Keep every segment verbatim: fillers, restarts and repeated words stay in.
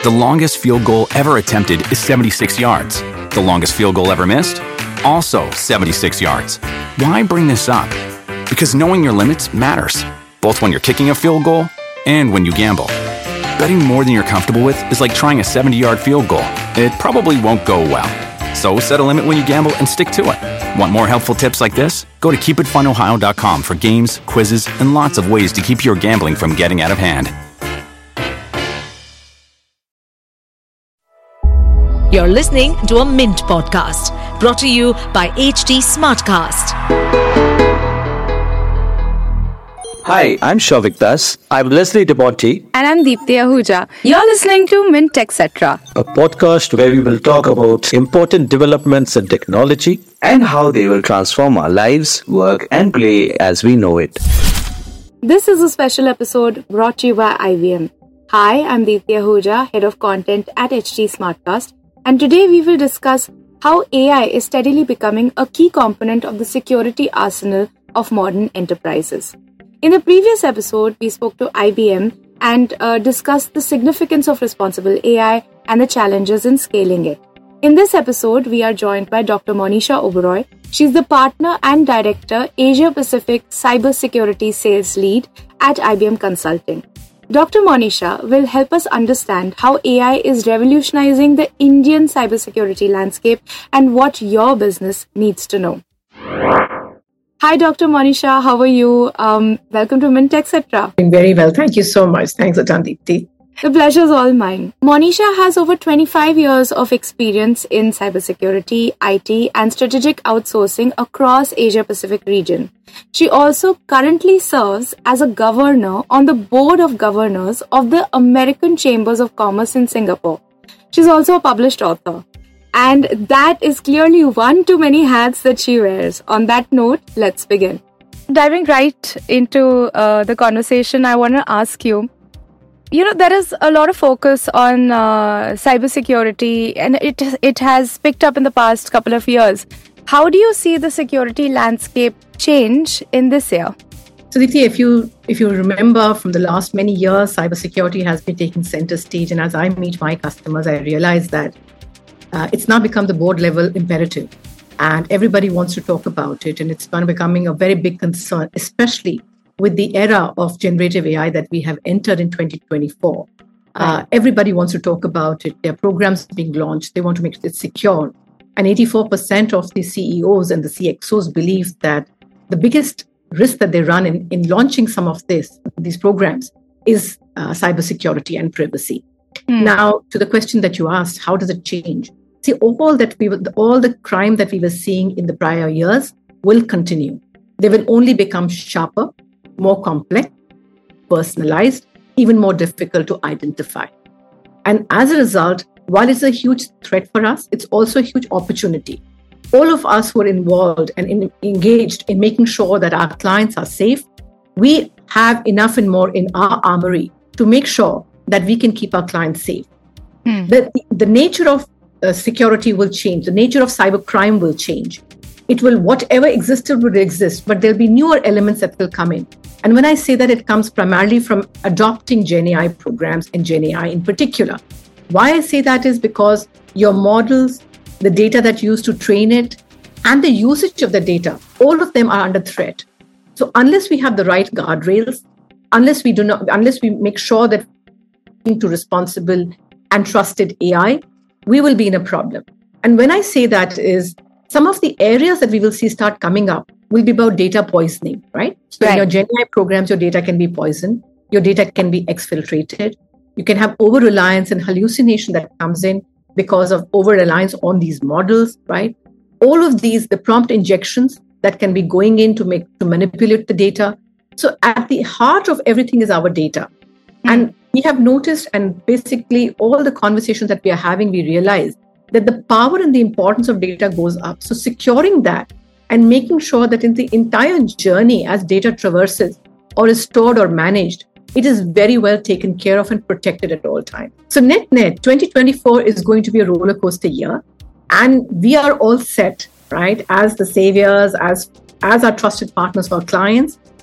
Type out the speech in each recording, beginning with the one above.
The longest field goal ever attempted is seventy-six yards. The longest field goal ever missed? Also seventy-six yards. Why bring this up? Because knowing your limits matters, both when you're kicking a field goal and when you gamble. Betting more than you're comfortable with is like trying a seventy-yard field goal. It probably won't go well. So set a limit when you gamble and stick to it. Want more helpful tips like this? Go to keep it fun ohio dot com for games, quizzes, and lots of ways to keep your gambling from getting out of hand. You're listening to a Mint podcast brought to you by H D Smartcast. Hi, I'm Shavik Das. I'm Leslie DeMonte. And I'm Deepti Ahuja. You're listening to Mint et cetera, a podcast where we will talk about important developments in technology and how they will transform our lives, work, and play as we know it. This is a special episode brought to you by I B M. Hi, I'm Deepti Ahuja, Head of Content at H D Smartcast. And today we will discuss how A I is steadily becoming a key component of the security arsenal of modern enterprises. In the previous episode, we spoke to I B M and uh, discussed the significance of responsible A I and the challenges in scaling it. In this episode, we are joined by Doctor Monisha Oberoi. She's the Partner and Director, Asia Pacific Cybersecurity Sales Lead at I B M Consulting. Doctor Monisha will help us understand how A I is revolutionizing the Indian cybersecurity landscape and what your business needs to know. Hi, Doctor Monisha. How are you? Um, welcome to Mint et cetera. Doing very well. Thank you so much. Thanks, Deepti. The pleasure is all mine. Monisha has over twenty-five years of experience in cybersecurity, I T, and strategic outsourcing across Asia-Pacific region. She also currently serves as a governor on the board of governors of the American Chambers of Commerce in Singapore. She's also a published author. And that is clearly one too many hats that she wears. On that note, let's begin. Diving right into uh, the conversation, I want to ask you, you know, there is a lot of focus on uh, cybersecurity, and it it has picked up in the past couple of years. How do you see the security landscape change in this year? So, Deepti, if you if you remember from the last many years, cybersecurity has been taking center stage. And as I meet my customers, I realize that uh, it's now become the board level imperative. And everybody wants to talk about it. And it's becoming a very big concern, especially with the era of generative A I that we have entered in twenty twenty-four. Uh, everybody wants to talk about it. There are programs being launched. They want to make it secure. And eighty-four percent of the C E Os and the C X Os believe that the biggest risk that they run in, in launching some of this, these programs is uh, cybersecurity and privacy. Hmm. Now, to the question that you asked, how does it change? See, all that we were, all the crime that we were seeing in the prior years will continue. They will only become sharper, more complex, personalized, even more difficult to identify. And as a result, while it's a huge threat for us, it's also a huge opportunity. All of us who are involved and in, engaged in making sure that our clients are safe, we have enough and more in our armory to make sure that we can keep our clients safe. Hmm. The, the nature of uh, security will change. The nature of cybercrime will change. It will, whatever existed will exist, but there'll be newer elements that will come in. And when I say that, it comes primarily from adopting Gen A I programs and Gen A I in particular. Why I say that is because your models, the data that you use to train it, and the usage of the data, all of them are under threat. So unless we have the right guardrails, unless we do not, unless we make sure that we're into responsible and trusted A I, we will be in a problem. And when I say that is, some of the areas that we will see start coming up will be about data poisoning, right? So right. In your Gen A I programs, your data can be poisoned. Your data can be exfiltrated. You can have over-reliance and hallucination that comes in because of over-reliance on these models, right? All of these, the prompt injections that can be going in to make to manipulate the data. So at the heart of everything is our data. Mm-hmm. And we have noticed, and basically all the conversations that we are having, we realize that the power and the importance of data goes up. So securing that and making sure that in the entire journey as data traverses or is stored or managed, it is very well taken care of and protected at all times. So net net, twenty twenty-four is going to be a roller coaster year. And we are all set, right, as the saviors, as, as our trusted partners for our clients,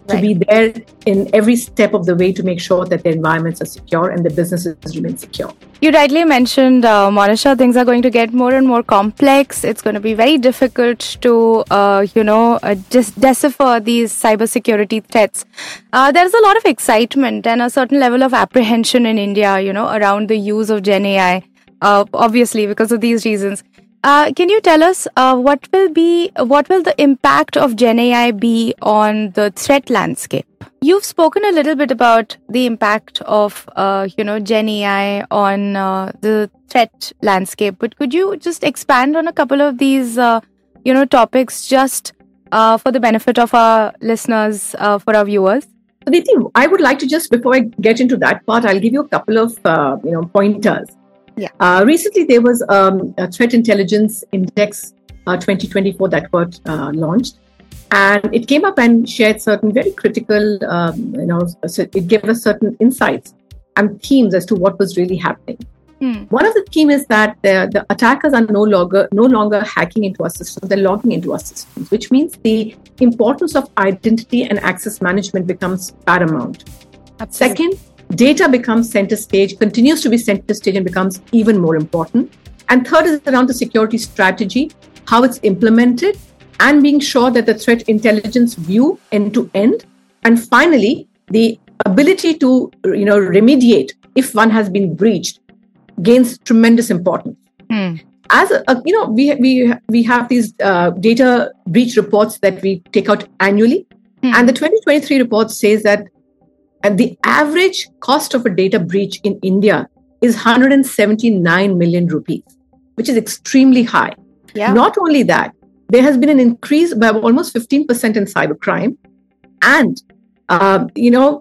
to be there in every step of the way to make sure that their environments are secure and the businesses remain secure. You rightly mentioned, uh, Monisha, things are going to get more and more complex. It's going to be very difficult to, uh, you know, uh, just decipher these cybersecurity threats. Uh, there's a lot of excitement and a certain level of apprehension in India, you know, around the use of Gen A I, uh, obviously because of these reasons. Uh, can you tell us uh, what will be what will the impact of Gen A I be on the threat landscape? You've spoken a little bit about the impact of uh, you know Gen A I on uh, the threat landscape, but could you just expand on a couple of these uh, you know topics just uh, for the benefit of our listeners, uh, for our viewers? Aditi, I would like to just before I get into that part, I'll give you a couple of uh, you know pointers. Yeah. Uh, recently, there was um, a Threat Intelligence Index uh, twenty twenty-four that got uh, launched, and it came up and shared certain very critical, um, you know, it gave us certain insights and themes as to what was really happening. Hmm. One of the themes is that the, the attackers are no longer no longer hacking into our systems; they're logging into our systems, which means the importance of identity and access management becomes paramount. Absolutely. Second, data becomes center stage, continues to be center stage and becomes even more important. And third is around the security strategy, how it's implemented, and being sure that the threat intelligence view end to end. And finally, the ability to, you know, remediate if one has been breached gains tremendous importance. Hmm. As a, a, you know, we we we have these uh, data breach reports that we take out annually, Hmm. and the twenty twenty-three report says that and the average cost of a data breach in India is one hundred seventy-nine million rupees, which is extremely high. Yeah. Not only that, there has been an increase by almost fifteen percent in cybercrime. And, uh, you know,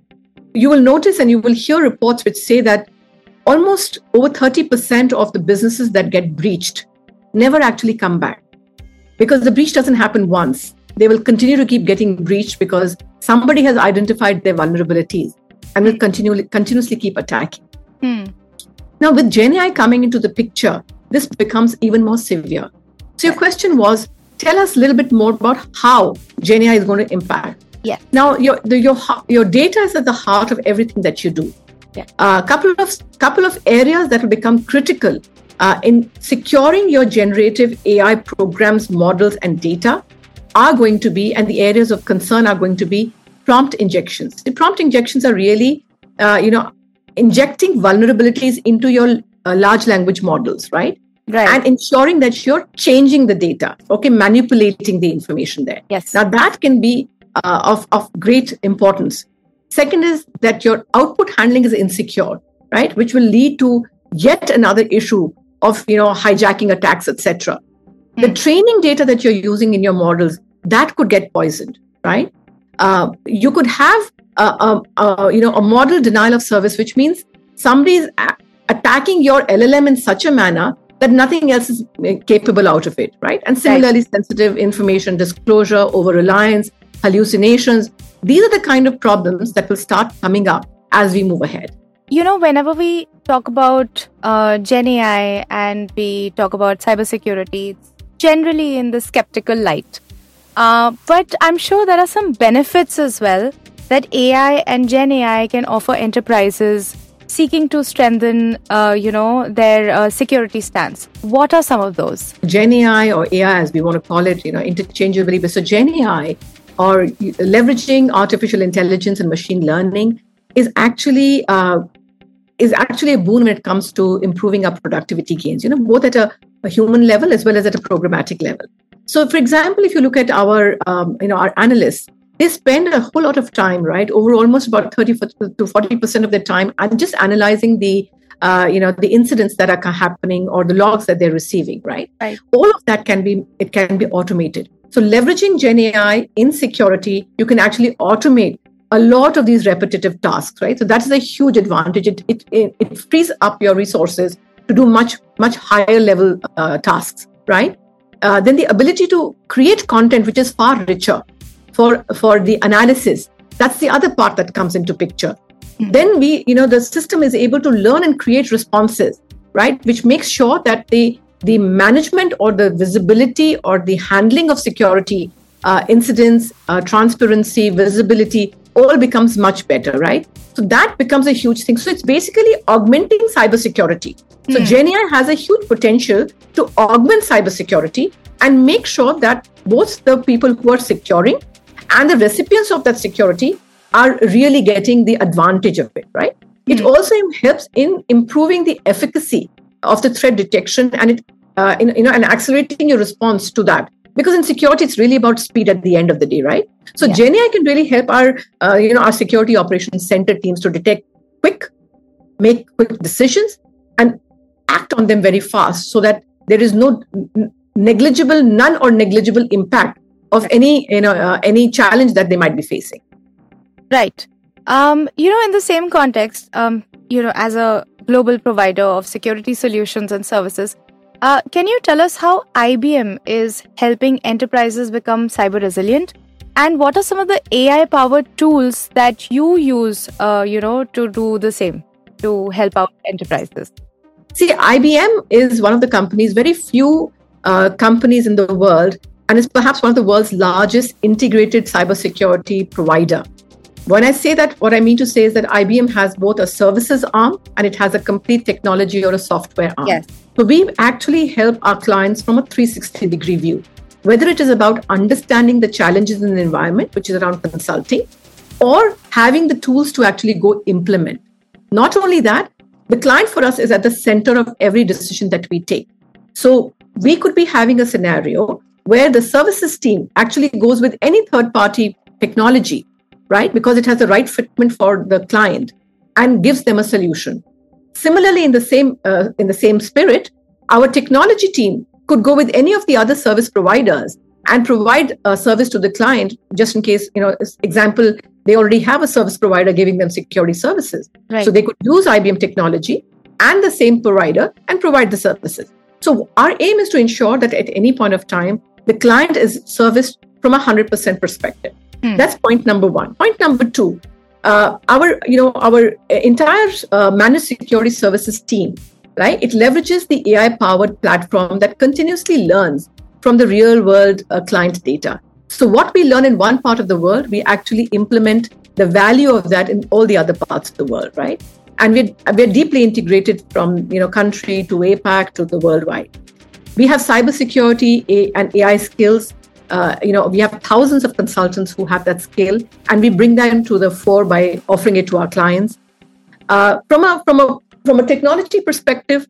you will notice and you will hear reports which say that almost over thirty percent of the businesses that get breached never actually come back because the breach doesn't happen once. They will continue to keep getting breached because somebody has identified their vulnerabilities and will continually, continuously keep attacking. Hmm. Now, with Gen A I coming into the picture, this becomes even more severe. So your question was, tell us a little bit more about how Gen A I is going to impact. Yeah. Now, your the, your your data is at the heart of everything that you do. Yeah. A uh, couple of couple of areas that will become critical uh, in securing your generative A I programs, models, and data are going to be, and the areas of concern are going to be prompt injections. The prompt injections are really, uh, you know, injecting vulnerabilities into your uh, large language models, right? Right. And ensuring that you're changing the data, okay, manipulating the information there. Yes. Now that can be uh, of, of great importance. Second is that your output handling is insecure, right? Which will lead to yet another issue of, you know, hijacking attacks, et cetera. The training data that you're using in your models, that could get poisoned, right? Uh, you could have, a, a, a, you know, a model denial of service, which means somebody is a- attacking your L L M in such a manner that nothing else is capable out of it, right? And similarly, right. sensitive information disclosure, over-reliance, hallucinations. These are the kind of problems that will start coming up as we move ahead. You know, whenever we talk about uh, Gen A I and we talk about cybersecurity, it's generally in the skeptical light. Uh, but I'm sure there are some benefits as well that A I and Gen A I can offer enterprises seeking to strengthen, uh, you know, their uh, security stance. What are some of those? Gen A I or A I, as we want to call it, you know, interchangeably. But so Gen A I or leveraging artificial intelligence and machine learning is actually uh, is actually a boon when it comes to improving our productivity gains, you know, both at a, a human level as well as at a programmatic level. So, for example, if you look at our, um, you know, our analysts, they spend a whole lot of time, right, over almost about thirty to forty percent of their time, and just analyzing the, uh, you know, the incidents that are happening or the logs that they're receiving, right? Right. All of that can be, it can be automated. So, leveraging Gen A I in security, you can actually automate a lot of these repetitive tasks, right? So that is a huge advantage. It it it, it frees up your resources to do much much higher level uh, tasks, right? Uh, then the ability to create content which is far richer for for the analysis. That's the other part that comes into picture. Mm-hmm. Then we, you know, the system is able to learn and create responses, right? Which makes sure that the the management or the visibility or the handling of security uh, incidents, uh, transparency, visibility, all becomes much better, right? So that becomes a huge thing. So it's basically augmenting cybersecurity. So mm. GenAI has a huge potential to augment cybersecurity and make sure that both the people who are securing and the recipients of that security are really getting the advantage of it, right? Mm. It also helps in improving the efficacy of the threat detection and it, uh, in, you know, and accelerating your response to that. Because in security, it's really about speed at the end of the day, right? So yeah. GenAI can really help our, uh, you know, our security operations center teams to detect quick, make quick decisions, and act on them very fast, so that there is no n- negligible, none or negligible impact of any, you know, uh, any challenge that they might be facing. Right. Um, you know, in the same context, um, you know, as a global provider of security solutions and services, Uh, can you tell us how I B M is helping enterprises become cyber resilient? And what are some of the A I-powered tools that you use, uh, you know, to do the same, to help out enterprises? See, I B M is one of the companies, very few uh, companies in the world, and is perhaps one of the world's largest integrated cybersecurity provider. When I say that, what I mean to say is that I B M has both a services arm and it has a complete technology or a software arm. Yes. So we actually help our clients from a three sixty degree view, whether it is about understanding the challenges in the environment, which is around consulting, or having the tools to actually go implement. Not only that, the client for us is at the center of every decision that we take. So we could be having a scenario where the services team actually goes with any third-party technology, right? Because it has the right fitment for the client and gives them a solution. Similarly, in the same uh, in the same spirit, our technology team could go with any of the other service providers and provide a service to the client, just in case, you know, example, they already have a service provider giving them security services. Right. So they could use I B M technology and the same provider and provide the services. So our aim is to ensure that at any point of time, the client is serviced from a one hundred percent perspective. Hmm. That's point number one. Point number two, Uh, our, you know, our entire uh, managed security services team, right? It leverages the A I-powered platform that continuously learns from the real-world uh, client data. So what we learn in one part of the world, we actually implement the value of that in all the other parts of the world, right? And we're, we're deeply integrated from, you know, country to APAC to the worldwide. We have cybersecurity and A I skills. Uh, you know, we have thousands of consultants who have that skill, and we bring them to the fore by offering it to our clients. Uh, from a from a from a technology perspective,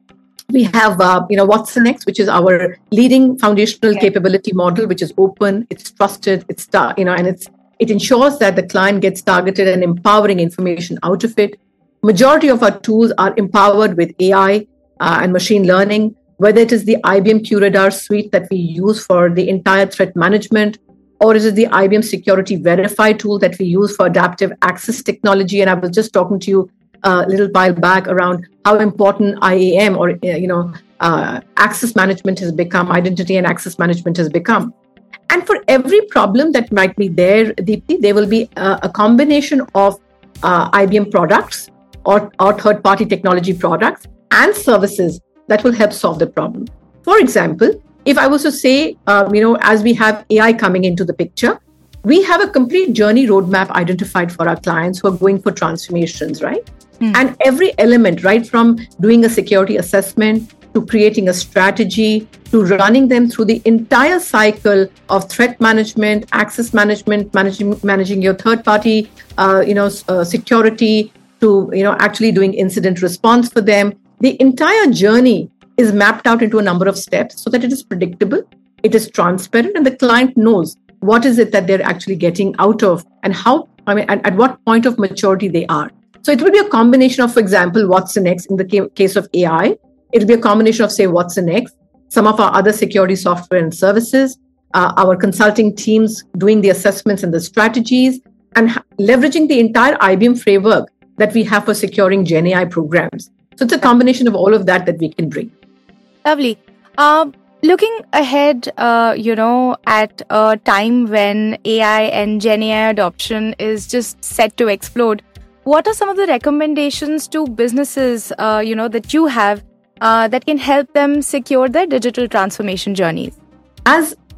we have uh, you know watsonx, which is our leading foundational okay. capability model, which is open, it's trusted, it's you know, and it's it ensures that the client gets targeted and empowering information out of it. Majority of our tools are empowered with A I uh, and machine learning. Whether it is the I B M QRadar suite that we use for the entire threat management, or is it the I B M Security Verify tool that we use for adaptive access technology. And I was just talking to you a little while back around how important I A M or, you know, uh, access management has become, identity and access management has become. And for every problem that might be there, Deepti, there will be a, a combination of uh, I B M products or, or third-party technology products and services that will help solve the problem. For example, if I was to say, um, you know, as we have A I coming into the picture, we have a complete journey roadmap identified for our clients who are going for transformations, right? Mm. And every element, right from doing a security assessment to creating a strategy to running them through the entire cycle of threat management, access management, managing managing your third-party, uh, you know, uh, security to, you know, actually doing incident response for them. The entire journey is mapped out into a number of steps so that it is predictable, it is transparent, and the client knows what is it that they're actually getting out of and how, I mean, at, at what point of maturity they are. So it will be a combination of, for example, watsonx in the ca- case of A I. It will be a combination of, say, watsonx, some of our other security software and services, uh, our consulting teams doing the assessments and the strategies, and ha- leveraging the entire I B M framework that we have for securing GenAI programs. So it's a combination of all of that that we can bring. Lovely. Uh, looking ahead, uh, you know, at a time when A I and GenAI adoption is just set to explode, what are some of the recommendations to businesses, uh, you know, that you have uh, that can help them secure their digital transformation journeys? As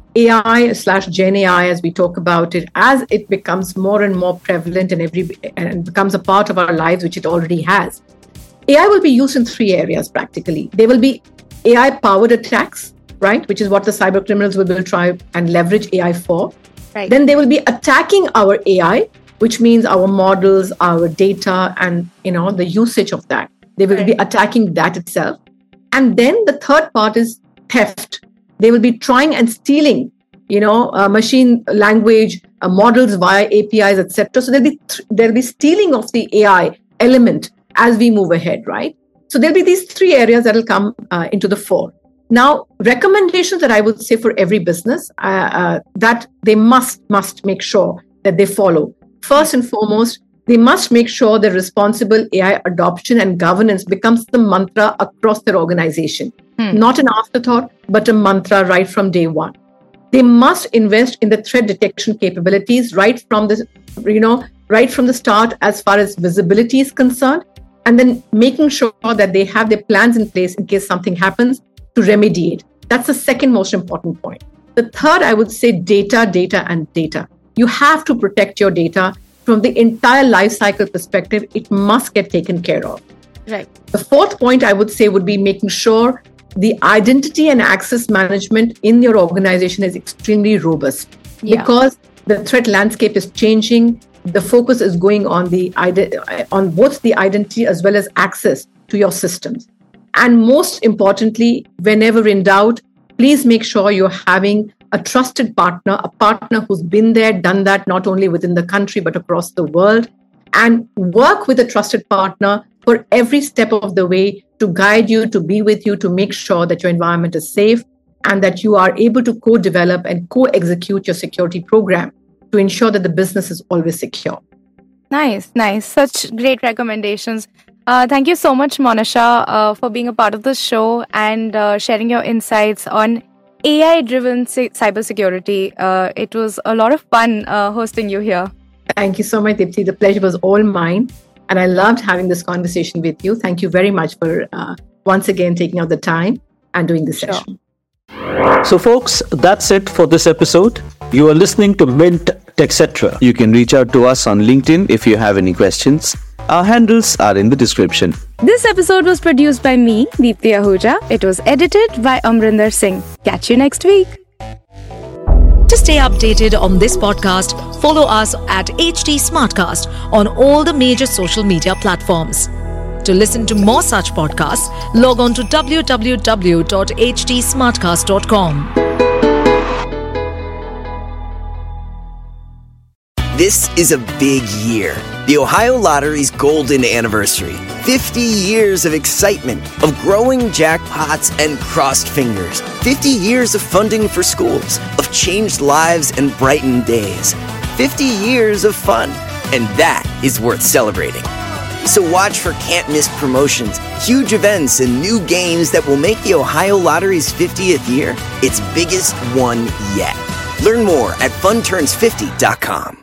A I slash Gen A I, as we talk about it, as it becomes more and more prevalent and every and becomes a part of our lives, which it already has, A I will be used in three areas practically. There will be A I-powered attacks, right, which is what the cyber criminals will, will try and leverage A I for. Right. Then they will be attacking our A I, which means our models, our data, and you know the usage of that. They will right. be attacking that itself. And then the third part is theft. They will be trying and stealing, you know, uh, machine language uh, models via A P Is, et cetera. So there'll be th- there'll be stealing of the A I element as we move ahead, right? So there'll be these three areas that will come uh, into the fore. Now, recommendations that I would say for every business uh, uh, that they must must make sure that they follow. First and foremost, they must make sure that responsible A I adoption and governance becomes the mantra across their organization. Hmm. Not an afterthought, but a mantra right from day one. They must invest in the threat detection capabilities right from the, you know, right from the start as far as visibility is concerned, and then making sure that they have their plans in place in case something happens to remediate. That's the second most important point. The third, I would say, data, data, and data. You have to protect your data from the entire life cycle perspective. It must get taken care of. Right. The fourth point I would say would be making sure the identity and access management in your organization is extremely robust, yeah. because the threat landscape is changing. The focus is going on the on both the identity as well as access to your systems. And most importantly, whenever in doubt, please make sure you're having a trusted partner, a partner who's been there, done that, not only within the country, but across the world, and work with a trusted partner for every step of the way to guide you, to be with you, to make sure that your environment is safe and that you are able to co-develop and co-execute your security program to ensure that the business is always secure. Nice, nice. Such great recommendations. Uh, thank you so much, Monisha, uh, for being a part of the show and uh, sharing your insights on A I-driven c- cybersecurity. Uh, it was a lot of fun uh, hosting you here. Thank you so much, Deepti. The pleasure was all mine. And I loved having this conversation with you. Thank you very much for uh, once again taking out the time and doing this sure. session. So folks, that's it for this episode. You are listening to Mint et cetera. You can reach out to us on LinkedIn if you have any questions. Our handles are in the description. This episode was produced by me, Deepti Ahuja. It was edited by Amrinder Singh. Catch you next week. To stay updated on this podcast, follow us at H T Smartcast on all the major social media platforms. To listen to more such podcasts, log on to w w w dot h t smartcast dot com. This is a big year. The Ohio Lottery's golden anniversary. fifty years of excitement, of growing jackpots and crossed fingers. fifty years of funding for schools, of changed lives and brightened days. fifty years of fun, and that is worth celebrating. So watch for can't-miss promotions, huge events, and new games that will make the Ohio Lottery's fiftieth year its biggest one yet. Learn more at fun turns fifty dot com.